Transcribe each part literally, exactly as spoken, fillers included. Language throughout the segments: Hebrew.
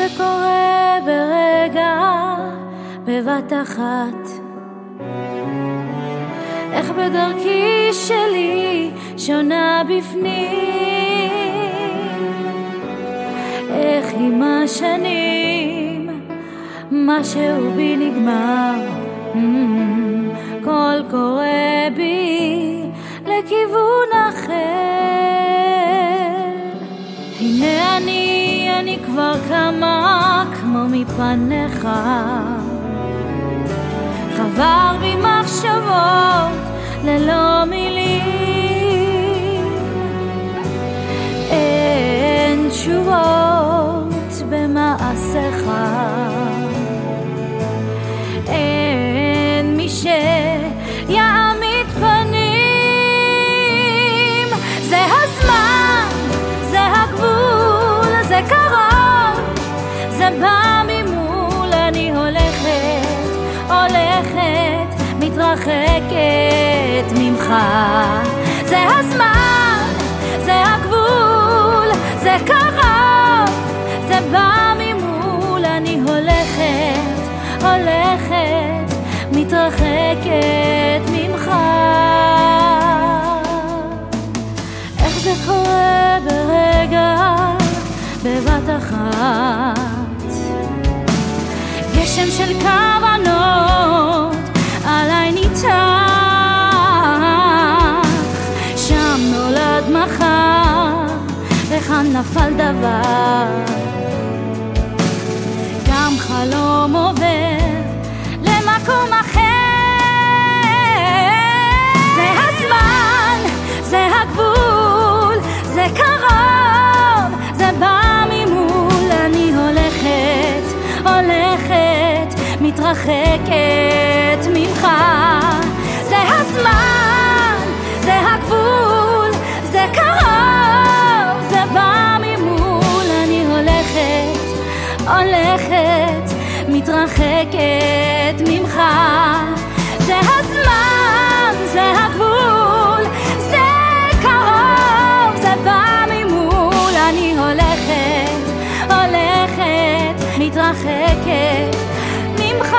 זה קורה ברגע, בבת אחת? איך בדרכי שלי שונה בפנים? איך עם השנים משהו בי נגמר? כל קורה בי לכיוון אחר. הנה אני, אני כבר כמה כמו מפניך, חבר בי מחשבות ללא מילים, אין תשובות במעשיך, אין מי שיעמיד פנים. זה הזמן, זה הגבול, זה קרוב, זה בא ממול. אני הולכת, הולכת, מתרחקת ממך. זה הזמן, זה הגבול, זה קרוב, זה בא ממול. אני הולכת, הולכת, מתרחקת ממך. איך זה קורה ברגע, בבת אחת? גשם של כוונות עליי ניתח, שם נולד מחר וכאן נפל דבר. גם חלום עובר למקום אחר. זה הזמן, זה הגבול, זה קרוב, זה בא ממול. אני הולכת, הולכת, מתרחקת ממך. זה הזמן, זה הגבול, זה קרוב, זה בא ממול. אני הולכת, הולכת, מתרחקת ממך. זה הזמן, זה הגבול, זה קרוב, זה בא ממול. אני הולכת, הולכת, מתרחקת ממך.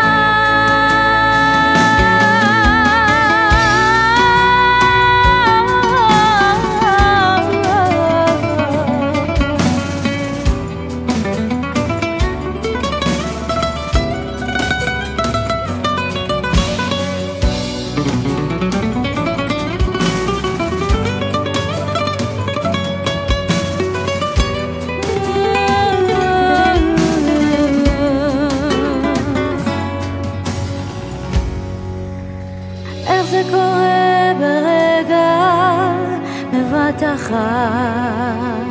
איך זה קורה ברגע, בבת אחת?